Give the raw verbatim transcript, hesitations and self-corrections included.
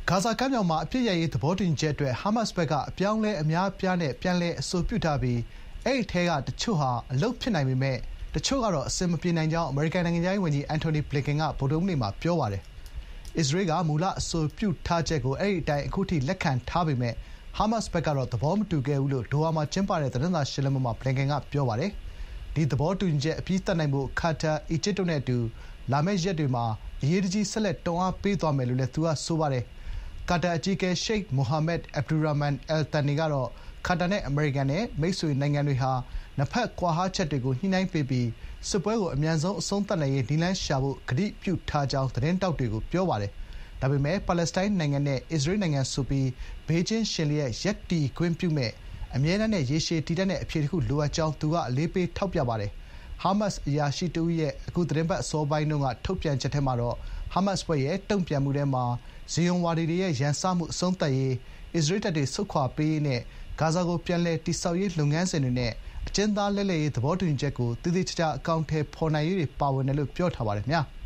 ဂါဇာကမ်းမြောင်မှာအပြစ်ရရေးသဘောတူညီချက်အတွက်ဟာမတ်စ်ဘက်ကအပြောင်းလဲအများအပြားနဲ့ပြန်လည်အဆိုပြုထားပြီးအဲ့ဒီထဲကတချို့ဟာအလုပ်ဖြစ်နိုင်ပေမဲ့တချို့ကတော့အဆင်မပြေနိုင်ကြောင်းအမေရိကန်နိုင်ငံခြားရေးဝန်ကြီးအန်တိုနီဘလင်ကန်ကဗုဒ္ဓဟူးနေ့မှာပြောပါတယ်။အစ္စရေးကမူလအဆိုပြုထားချက်ကိုအဲ့ဒီအတိုင်းအခုထိလက်ခံထားပေမဲ့ဟာမတ်စ်ဘက်ကတော့သဘောမတူခဲ့ဘူးလို့ဒိုဟာမှာကျင်းပတဲ့သတင်းစာရှင်းလင်းပွဲမှာဘလင်ကန်ကပြောပါတယ်။ဒီသဘောတူညီချက်အပြီးသတ်နိုင်ဖို့ကာတာ၊အီဂျစ်တို့နဲ့အတူလာမယ့်ရက်တွေမှာအရေးတကြီးဆက်လက်တွန်းအားပေးသွားမယ်လို့လည်းသူကဆိုပါတယ်။ကာတာအကြီးအကဲရှိတ်မိုဟာမက်အဗ်ဒူရာမန်အယ်သန်နီကတော့ကာတာနဲ့အမေရိကန်နဲ့မိတ်ဆွေနိုင်ငံတွေဟာနှစ်ဘက်ကွာဟချက်တွေကိုညှိနှိုင်းပေးပြီးစစ်ပွဲကိုအမြန်ဆုံးအဆုံးသတ်နိုင်ရေးနည်းလမ်းရှာဖို့ကတိပြုထားကြောင်းသတင်းထောက်တွေကိုပြောပါတယ်။ဒါပေမဲ့ပါလက်စတိုင်းနိုင်ငံနဲ့အစ္စရေးနိုင်ငံဆိုပြီးဘေးချင်းယှဉ်လျက်ရပ်တည်ခွင့်ပြုမယ့်အမြဲတမ်းနဲ့ရေရှည်တည်တံ့တဲ့အဖြေတခုလိုအပ်ကြောင်းသူကအလေးပေးထောက်ပြပါတယ်။ဟာမတ်စ်အရာရှိတဦးရဲ့အခုသီတင်းပတ်အစောပိုင်းတုန်းကထုတ်ပြန်ချက်ထဲမှာတော့ဟာမတ်စ်အဖွဲ့ရဲ့တုံ့ပြန်မှုထဲမှာဇီယွန်ဝါဒီတွေရဲ့ရန်စမှုအဆုံးသတ်ရေး၊အစ္စရေးတပ်တွေဆုတ်ခွာပေးရေးနဲ့ဂါဇာကိုပြန်လည်တည်ဆောက်ရေးလုပ်ငန်းစဉ်တွေနဲ့အကျဉ်းသားလဲလှယ်ရေးသဘောတူညီချက်ကိုသေသေချာချာအကောင်အထည်ဖော်နိုင်ရေးတွေပါဝင်တယ်လို့ပြောထားပါတယ်ခင်ဗျာ။